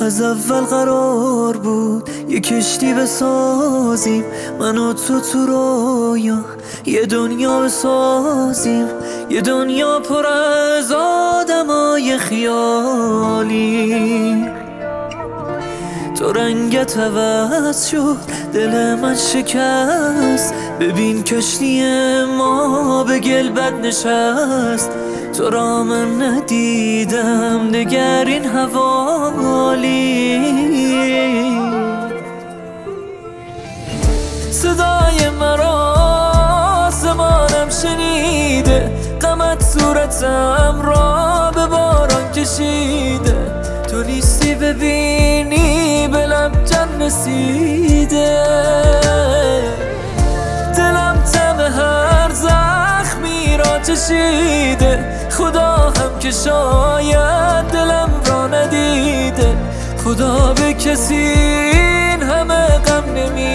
از اول قرار بود یه کشتی بسازیم، من و تو رویا یه دنیا بسازیم، یه دنیا پر از آدمای خیالی. تو رنگت عوض شد، دل من شکست، ببین کشتی ما به گلبد نشست. تو را من ندیدم دگر این حوالی. صدای مرا آسمانم شنیده، غمت صورتم را به باران کشیده. تو نیستی ببینی به لب جان رسیده، دلم طعم هر زخمی را چشیده. خدا هم که شاید دلم را ندیده، خدا به کسی این همه غم نمیده.